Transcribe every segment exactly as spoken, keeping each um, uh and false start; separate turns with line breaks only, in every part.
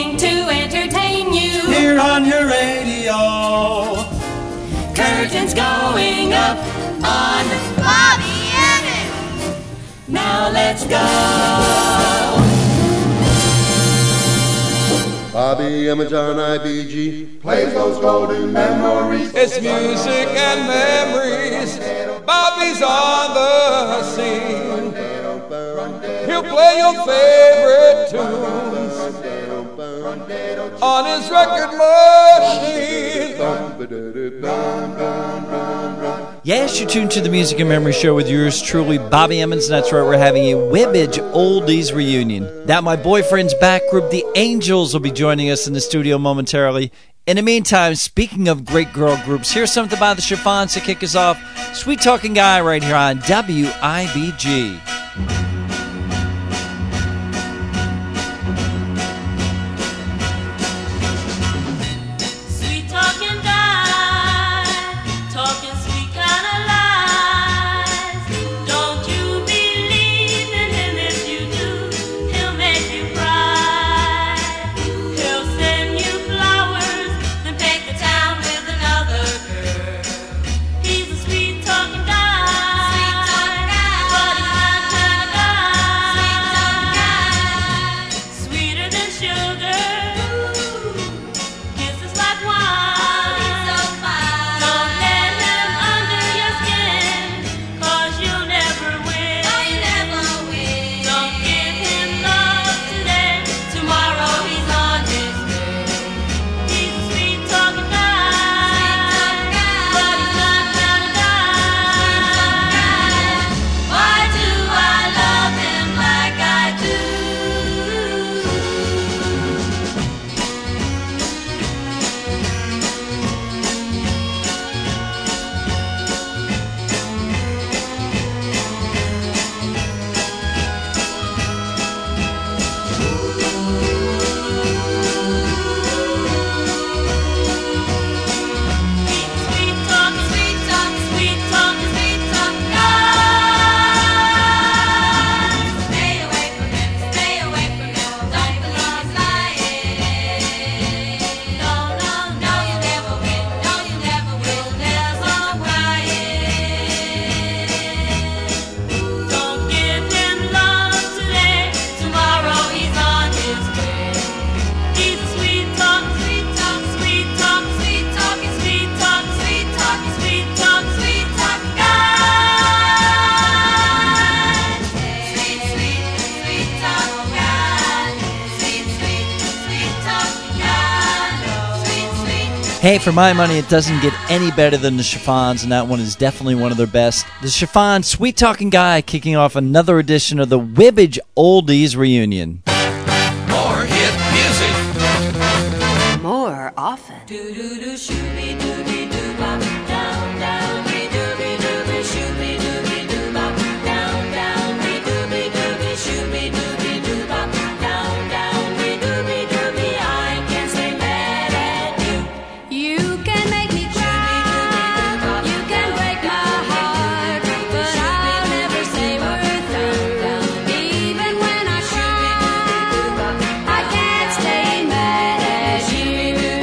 sing to entertain you.
Here on your radio.
Curtains going up on
Bobby Emmons.
Now let's go.
Bobby Emmons on I B G plays those golden memories.
It's music and memories. Bobby's on the scene. He'll play your favorite tunes on his record machine.
Yes, you're tuned to the Music and Memory Show with yours truly, Bobby Emmons, and that's right, we're having a Wibbage Oldies reunion. Now, my boyfriend's back group, the Angels, will be joining us in the studio momentarily. In the meantime, speaking of great girl groups, here's something by the Chiffons to kick us off. Sweet Talking Guy right here on W I B G. Hey, for my money, it doesn't get any better than the Chiffons, and that one is definitely one of their best. The Chiffons, Sweet Talking Guy, kicking off another edition of the Wibbage Oldies reunion.
More hit music.
More often.
Do-do-do, shooby-dooby-doo-bop, down, down, be-dooby-dooby, shooby-dooby-doo-bop, down, down, be-dooby-dooby, shooby-dooby-doo-bop, down, down, be-dooby-dooby, I can't stay mad at you.
You can make me cry, you can break my heart, but I'll never say we're through. Even when I cry, I can't stay mad at you.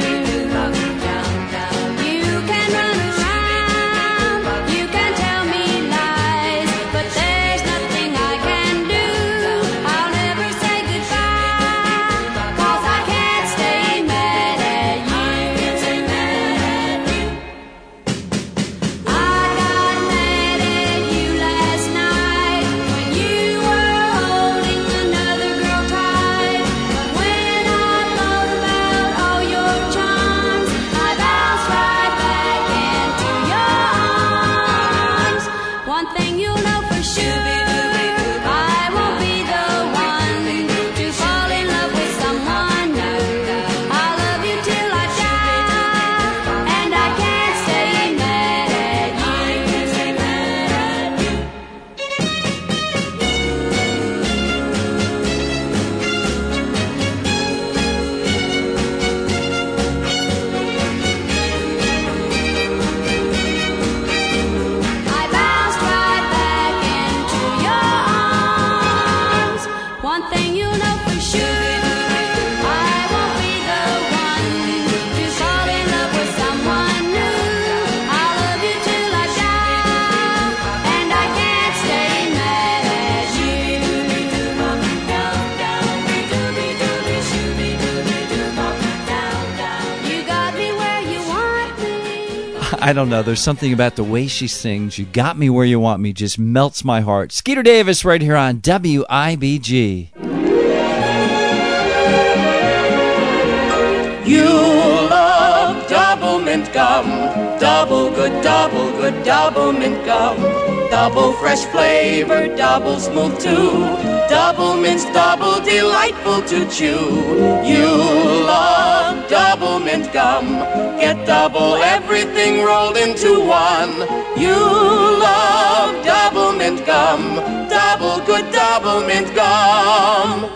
You can run around, you can tell me lies, but there's nothing I can do. I'll never say goodbye, 'cause I can't stay mad at you. I got mad at you last night when you were holding another girl tight. But when I thought about all your charms, I bounced right back into your arms. One thing you'll know for sure, I won't be the one to fall in love with someone new. I'll love you till I die, and I can't stay mad at you. I bounced right back into your arms. One thing you know for sure, I won't
I don't know. There's something about the way she sings. You Got Me Where You Want Me just melts my heart. Skeeter Davis right here on W I B G.
You love double mint gum, double good, double good, double mint gum, double fresh flavor, double smooth too, double mint's double delightful to chew. You love double mint gum, get double everything rolled into one. You love double mint gum, double good, double mint gum.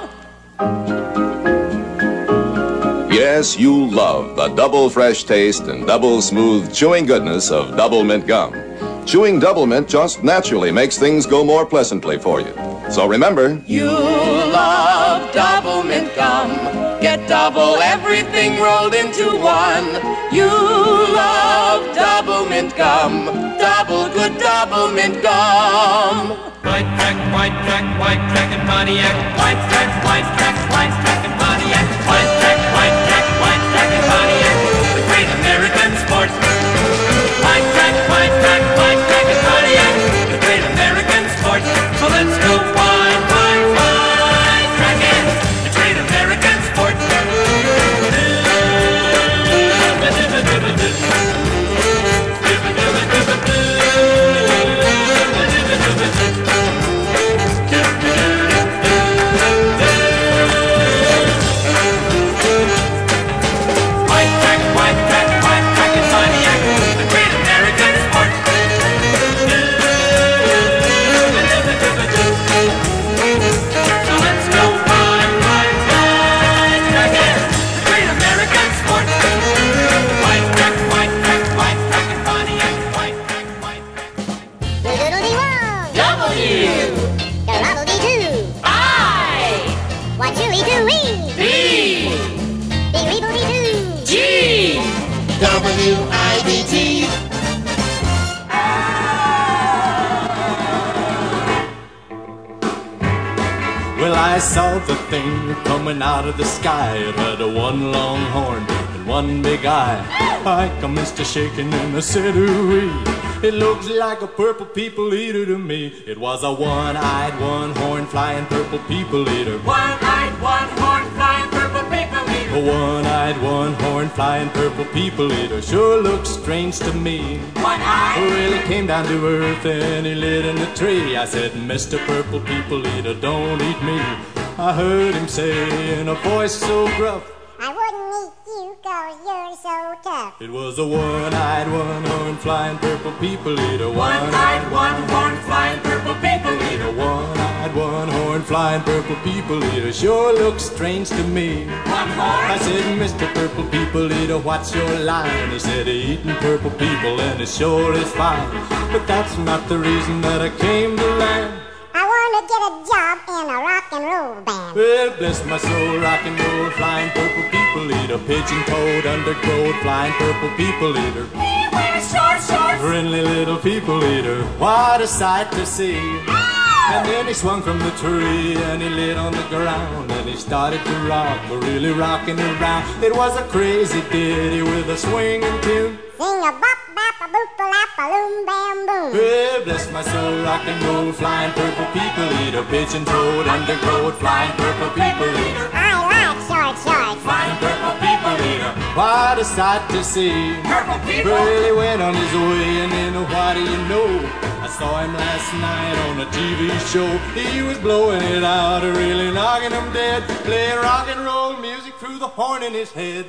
Yes, you love the double fresh taste and double smooth chewing goodness of Double Mint gum. Chewing Double Mint just naturally makes things go more pleasantly for you. So remember,
you love double mint gum, get double everything rolled into one. You love double mint gum, double good double mint gum.
White track, white track, white track and Pontiac. White track, white track, white track and Pontiac. White track, white track, white track and Pontiac. The great American sport. White track, white track, white track and Pontiac. The great American sport. So let's go white, white, white track it. The great American sport.
W I B G.
Well, I saw the thing coming out of the sky. It had a one long horn and one big eye. I commenced to shaking and I said, ooh-wee. It looks like a purple people eater to me. It was a one-eyed, one-horn flying purple people eater.
One-eyed, one-horn flying purple people eater.
A one-eyed, one-horn flying purple people eater sure looks strange to me.
One-eyed.
Well, he came down to earth and he lit in the tree. I said, Mister Purple People Eater, don't eat me. I heard him say in a voice so gruff,
I wouldn't eat you cause you're so tough.
it was a one-eyed, one-horn flying purple people eater.
One-eyed, one-horn flying purple people eater.
One-eyed, one-horn flying purple people eater sure looks strange to me.
One-horn.
I said, Mister Purple People Eater, what's your line? He said, eating purple people and it sure is fine. But that's not the reason that I came to land.
I want to get a job in a rock and roll band.
Well, bless my soul, rock and roll, flying purple people eater. Pigeon-toed, undergrowth, flying purple people eater.
He wears short shorts.
Friendly little people eater, what a sight to see. And then he swung from the tree and he lit on the ground and he started to rock, really rocking around. It was a crazy ditty with a swinging tune.
Sing a bop bap a boop a lap a loom bam boom.
Well, bless my soul, rock and roll, flying purple people eater. Pigeon-toed, undergrowth, flying purple people eater.
I like short shorts.
Flying purple people eater, what a sight to see.
Purple people.
Well, he went on his way and then what do you know? I saw him last night on a T V show. He was blowing it out, really knocking him dead, playing rock and roll music through the horn in his head.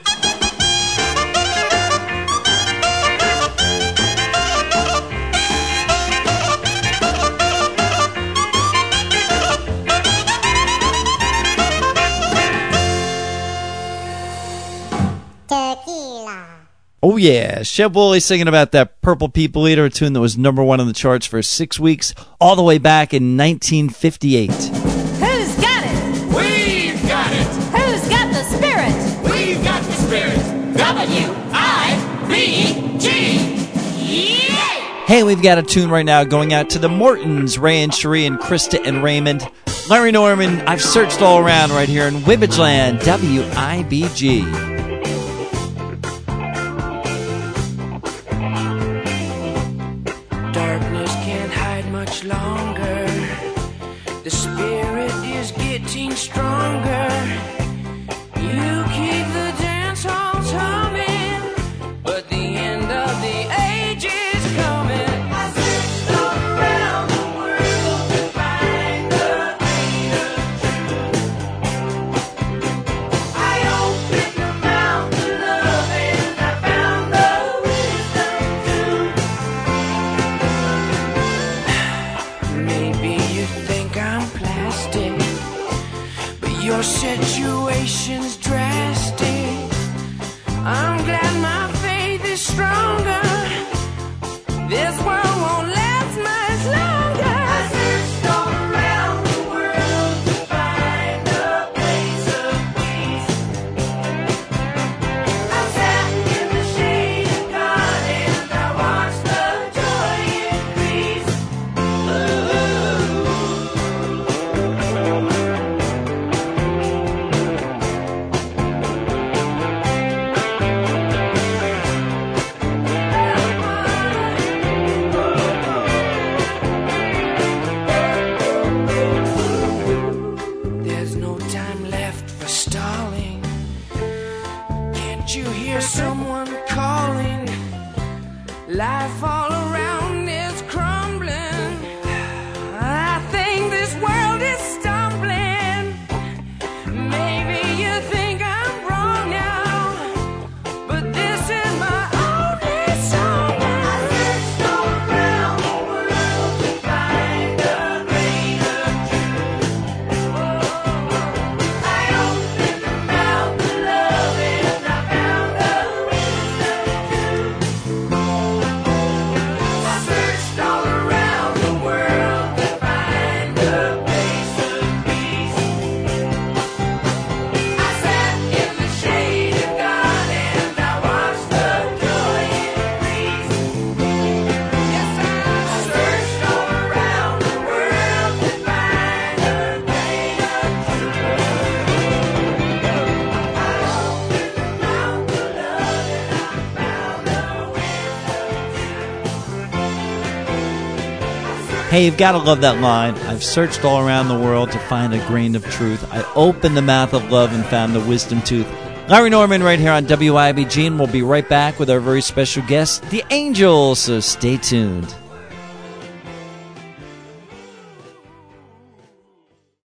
Tequila.
Oh yeah, Shep Woolley singing about that Purple People Eater, a tune that was number one on the charts for six weeks, all the way back in nineteen fifty-eight.
Who's got it?
We've got it.
Who's got the spirit?
We've got the spirit.
W I B G. Yeah!
Hey, we've got a tune right now going out to the Mortons, Ray and Cherie and Krista and Raymond. Larry Norman, I've searched all around right here in Wibbage Land, W I B G.
much longer. The spirit is getting stronger. You keep the dance halls humming, but the end of the age is coming. I searched all around the world to find the grain of truth. I opened the mouth of love and I found the wisdom too. Maybe you think I'm plastic, but your situation's drastic. I'm glad my faith is stronger. This world won't last much longer. I searched all around the world to find a place of peace. I sat in the shade of God and I watched the joy increase. There's no time left for stalling. Can't you hear someone calling? Life all around is crumbling. I think this world is stumbling. Maybe you think I'm wrong now, but this is my only song. I searched all around the world to find a grain of truth. I opened the mouth of love and I found the wisdom too. I searched all around the world to find a place of peace. I sat in the shade of God and I watched the joy increase. Yes, I searched all around the world to find a grain of truth. I opened the mouth of love and I found the wisdom.
Hey, you've got to love that line. I've searched all around the world to find a grain of truth. I opened the mouth of love and found the wisdom tooth. Larry Norman right here on W I B G, and we'll be right back with our very special guest, the Angels, so stay tuned.